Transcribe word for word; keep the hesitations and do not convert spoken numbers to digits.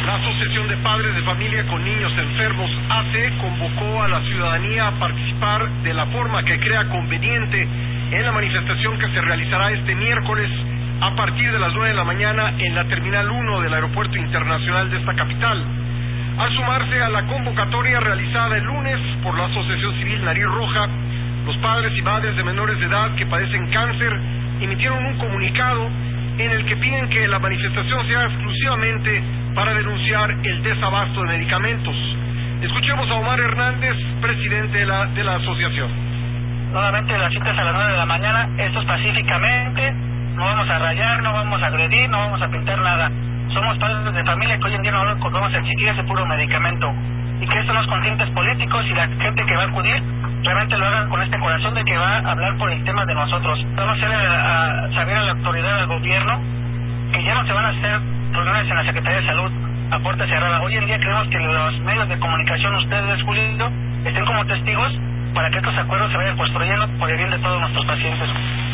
La Asociación de Padres de Familia con Niños Enfermos, A C E, convocó a la ciudadanía a participar de la forma que crea conveniente en la manifestación que se realizará este miércoles a partir de las nueve de la mañana en la Terminal uno del Aeropuerto Internacional de esta capital. Al sumarse a la convocatoria realizada el lunes por la Asociación Civil Nariz Roja, los padres y madres de menores de edad que padecen cáncer emitieron un comunicado en el que piden que la manifestación sea exclusivamente para denunciar el desabasto de medicamentos. Escuchemos a Omar Hernández, presidente de la, de la asociación. Nuevamente las citas a las nueve de la mañana, esto es pacíficamente, no vamos a rayar, no vamos a agredir, no vamos a pintar nada. Somos padres de familia que hoy en día no podemos exigir ese puro medicamento. Y que esto no es con tintes políticos y la gente que va a acudir realmente lo hagan con este corazón de que va a hablar por el tema de nosotros. Vamos a hacer a, a saber a la autoridad del gobierno que ya no se van a hacer reuniones en la Secretaría de Salud a puerta cerrada. Hoy en día creemos que los medios de comunicación, ustedes, Julio, estén como testigos para que estos acuerdos se vayan construyendo por el bien de todos nuestros pacientes.